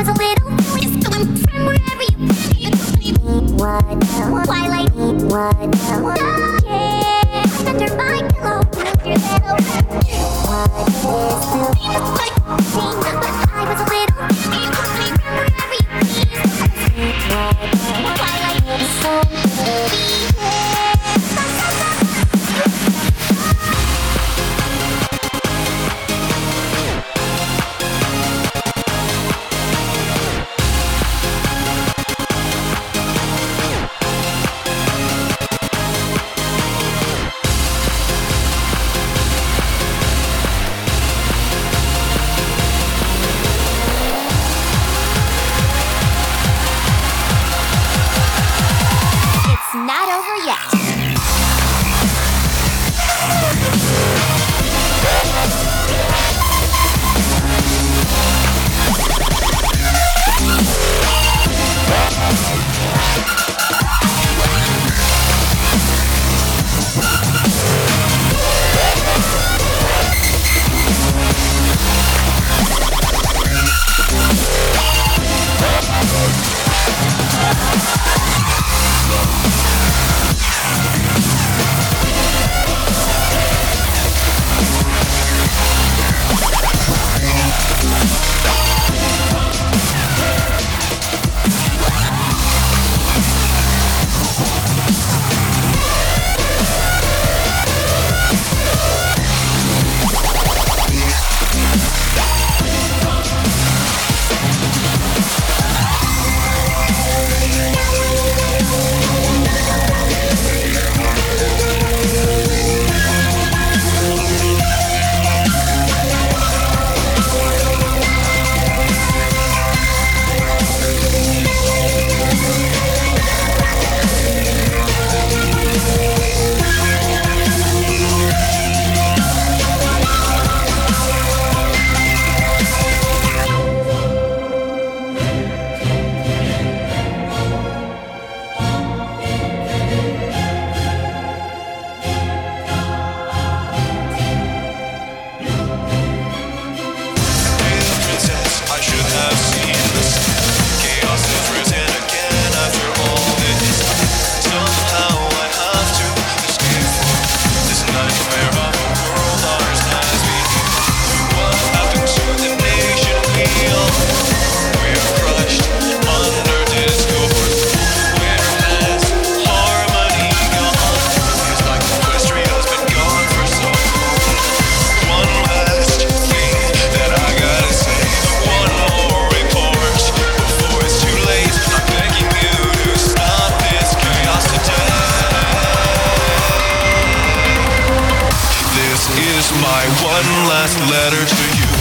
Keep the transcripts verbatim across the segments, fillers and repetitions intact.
was a little foolish, going from wherever you came. What else? Twilight. What else? Yeah, I'm under my pillow. Move your little red. What is the famous like thing? But I was a little foolish, going from wherever you came. What else? Twilight is so pretty. Not over yet. My one last letter to you.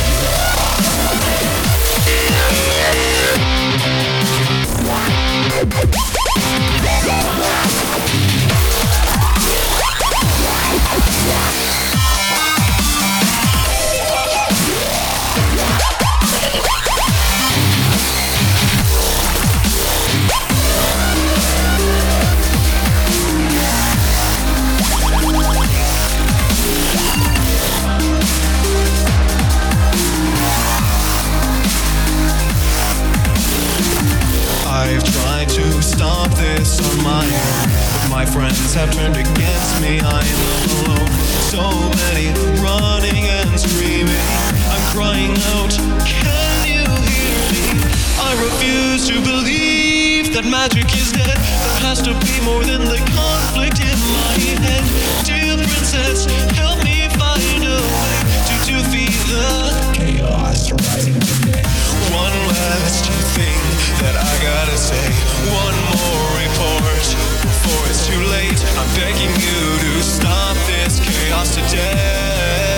I've tried to stop this on my own, but my friends have turned against me. I'm alone. So many running and screaming. I'm crying out, can you hear me? I refuse to believe that magic is dead. There has to be more than the conflict in my head. Dear princess, help me find a way to defeat the chaos right today. One last thing that I gotta say, one more report before it's too late. I'm begging you to stop this chaos today.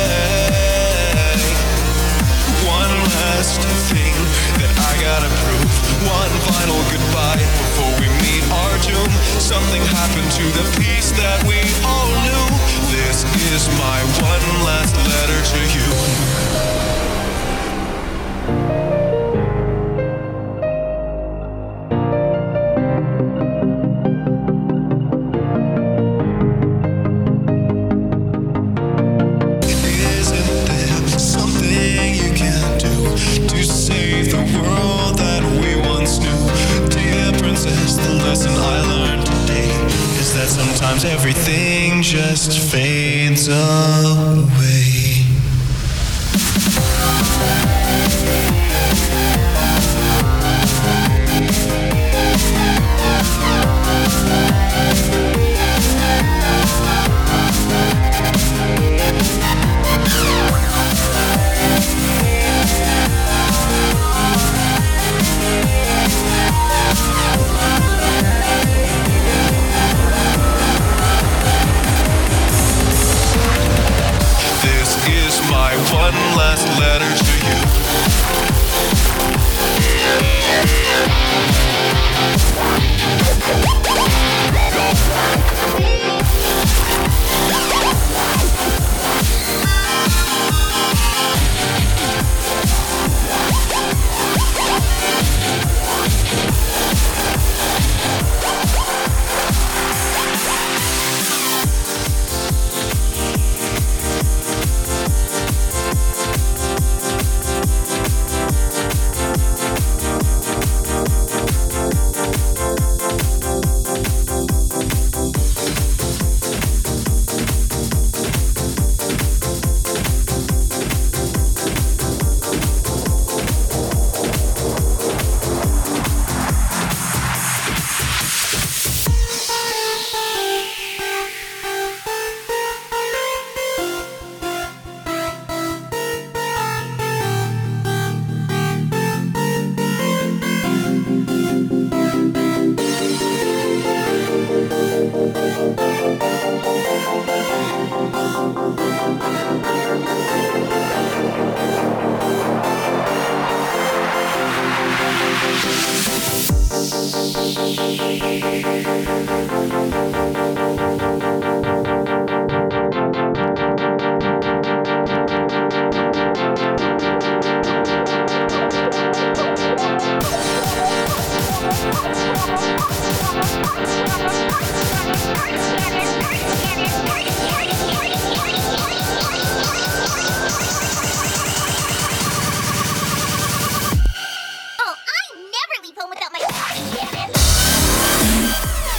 One last thing that I gotta prove, one final goodbye before we meet our doom. Something happened to the peace that we all knew. This is my one last letter to you. Isn't there something you can do to save the world? sometimes everything just fades away. One last letter to you. Oh, I never leave home without my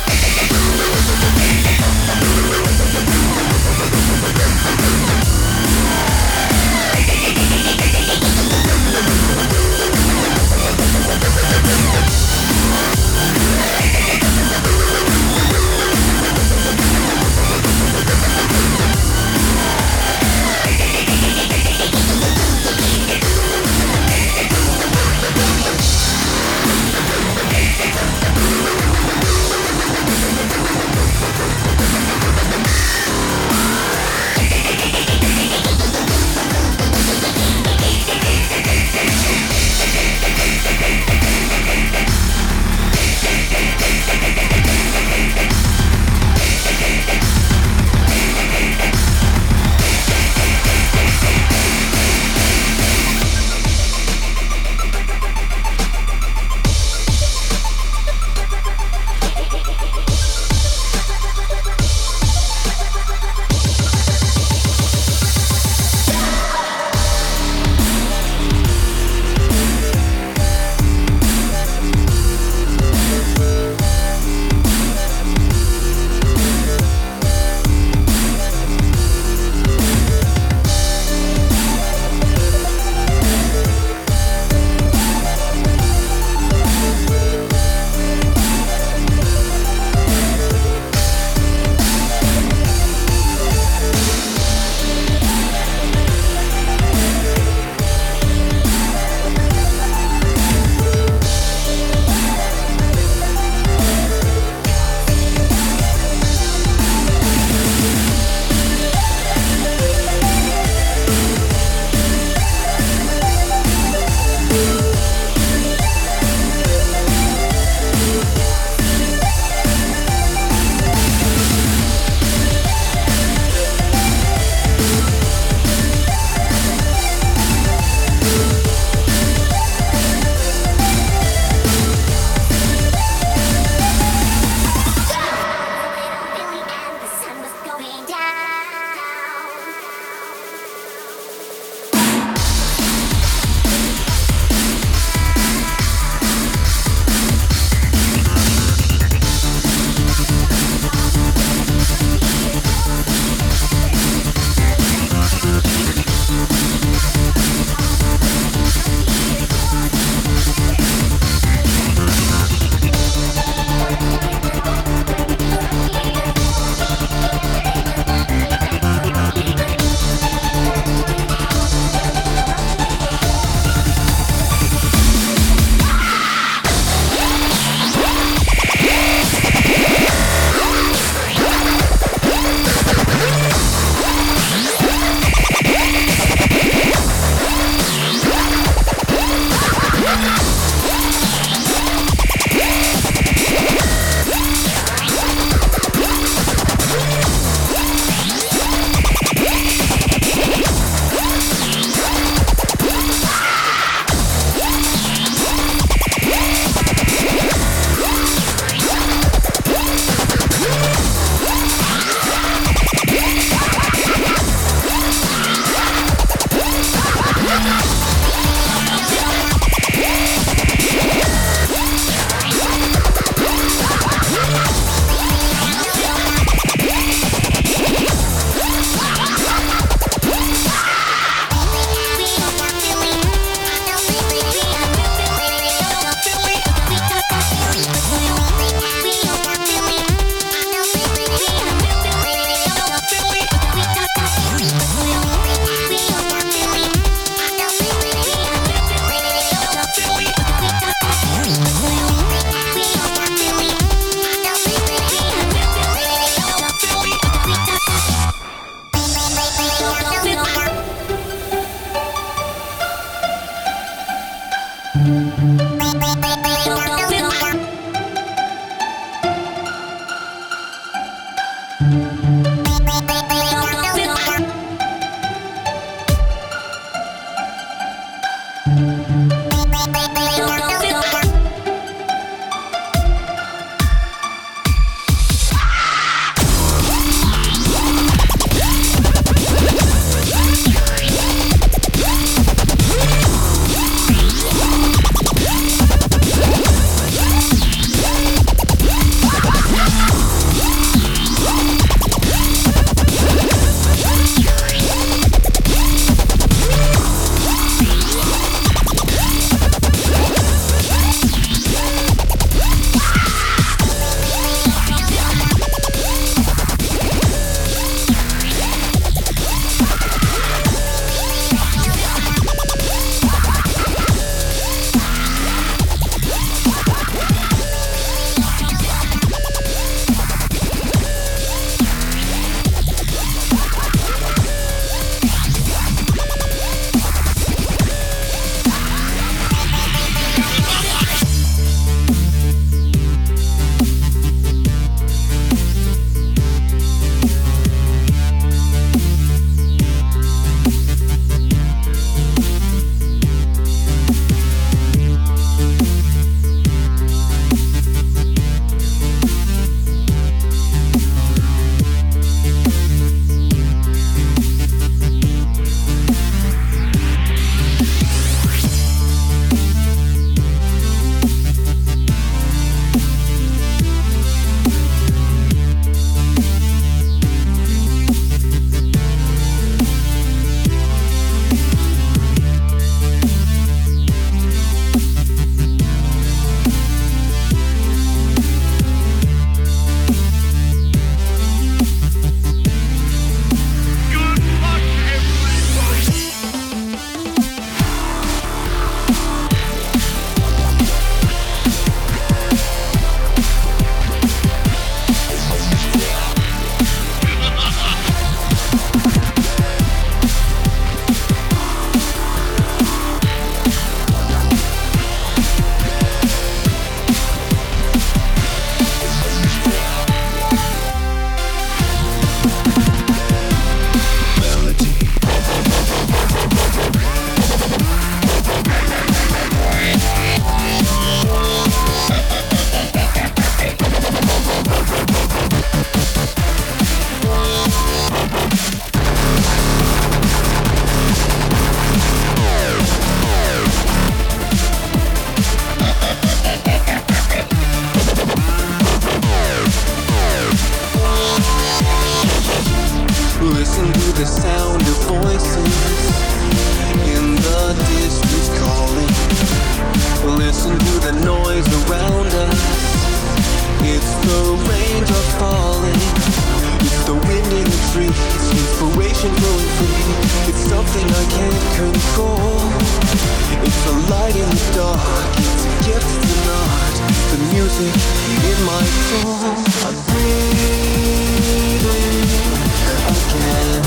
free. It's something I can't control. It's a light in the dark. It's a gift to not. The music in my soul. I'm breathing again.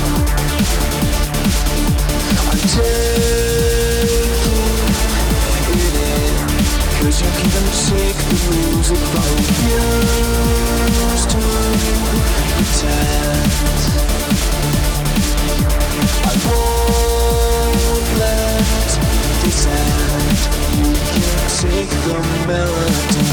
I'm taking it in. Cause you can't take the music from used to pretend. I won't let this end. You can't take the melody.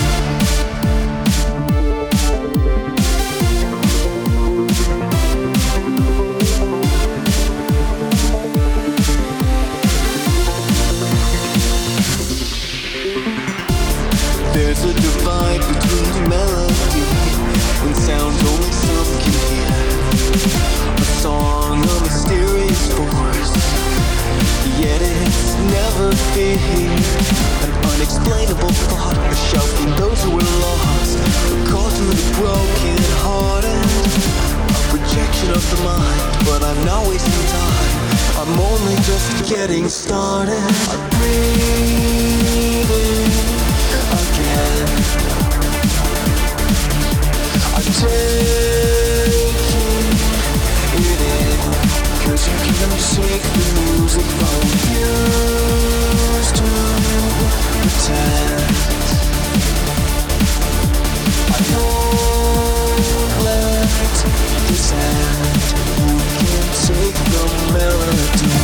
There's a divide between melody and sounds only some can hear. A song, a mysterious force, yet it's never feared. An unexplainable thought, a shout from those who are lost, a call to the broken hearted, a projection of the mind. But I'm not wasting time, I'm only just getting started. I'm breathing again. I'm taking it in. Cause you can't take the music from used to pretend. I won't let this end. You can't take the melody.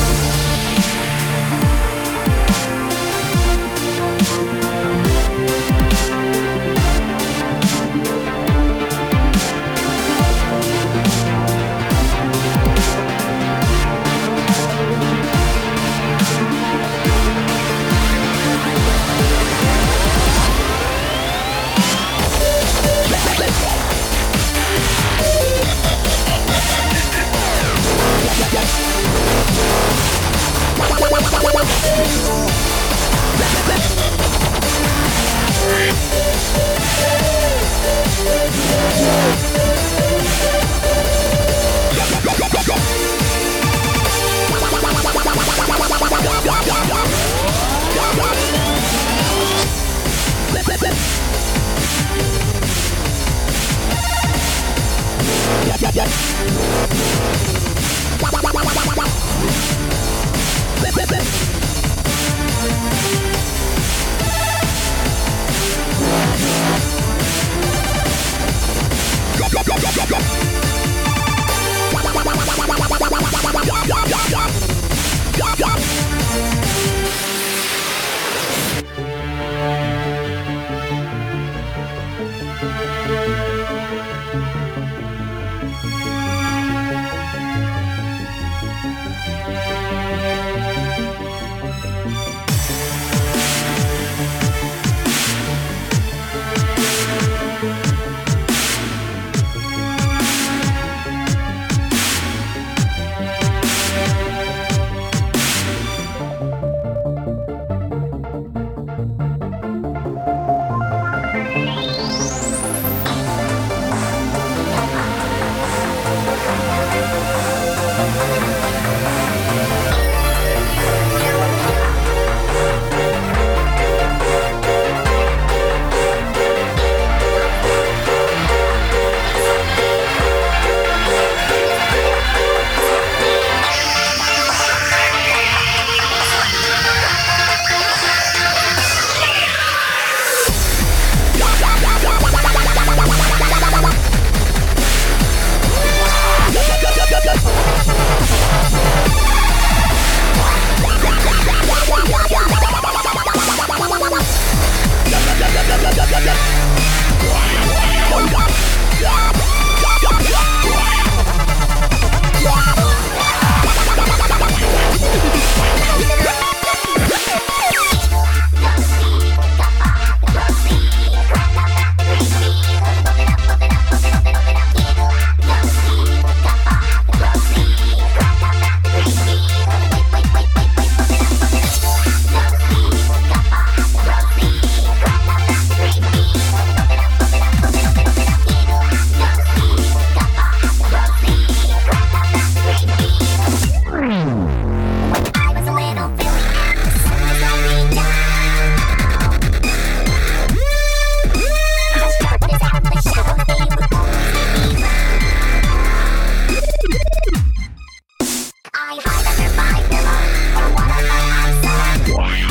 I hide under my pillow. Or water by my side.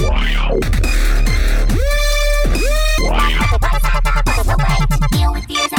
What's the way to deal with these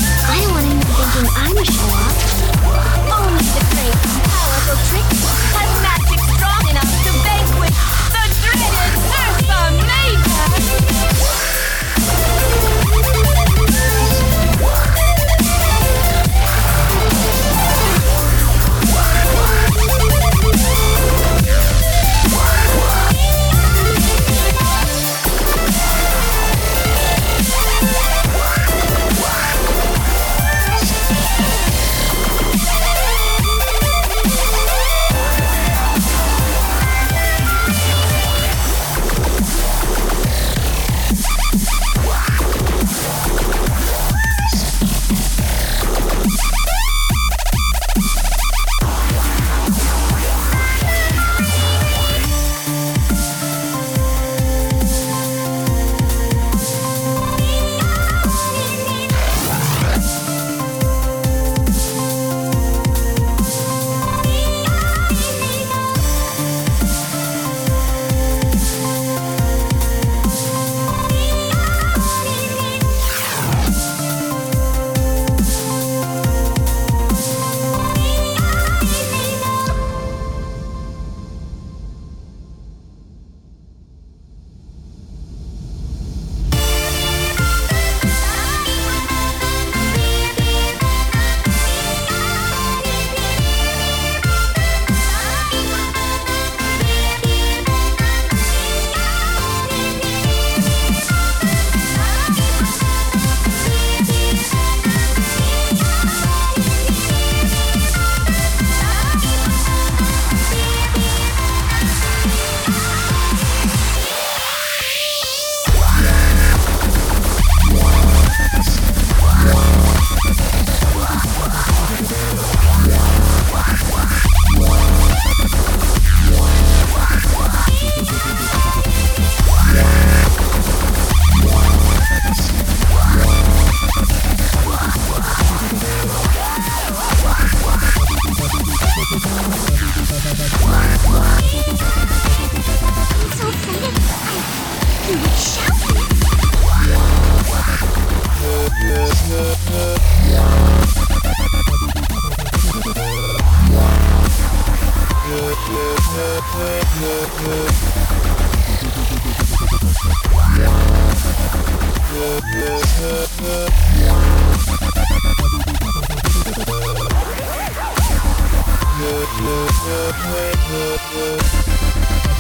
thinking I'm a show-off. Only the great, powerful Trixie has Yeah.